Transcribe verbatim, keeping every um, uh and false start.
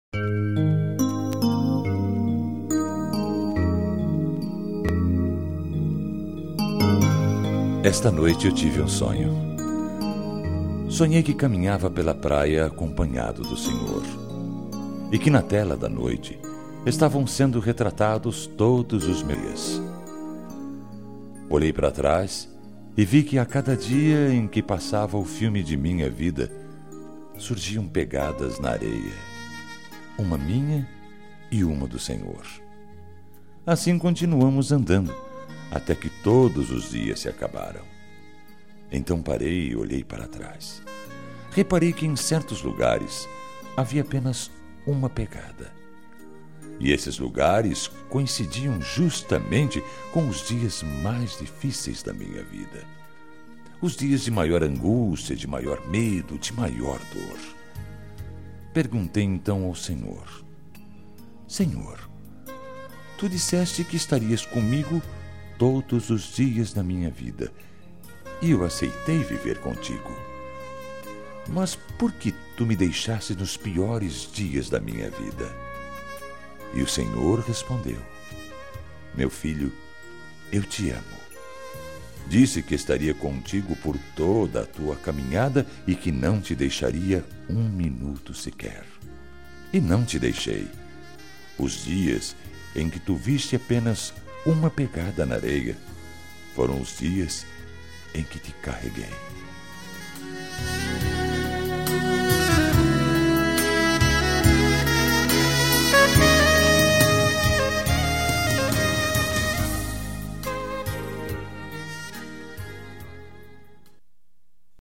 Esta noite eu tive um sonho. Sonhei que caminhava pela praia acompanhado do Senhor, e que na tela da noite estavam sendo retratados todos os meus dias. Olhei para trás e vi que a cada dia em que passava o filme de minha vida, surgiam pegadas na areia, uma minha e uma do Senhor. Assim continuamos andando, até que todos os dias se acabaram. Então parei e olhei para trás. Reparei que em certos lugares havia apenas uma pegada. E esses lugares coincidiam justamente com os dias mais difíceis da minha vida. Os dias de maior angústia, de maior medo, de maior dor. Perguntei então ao Senhor: Senhor, Tu disseste que estarias comigo todos os dias da minha vida, e eu aceitei viver contigo. Mas por que Tu me deixaste nos piores dias da minha vida? E o Senhor respondeu: Meu filho, eu te amo. Disse que estaria contigo por toda a tua caminhada e que não te deixaria um minuto sequer. E não te deixei. Os dias em que tu viste apenas uma pegada na areia foram os dias em que te carreguei.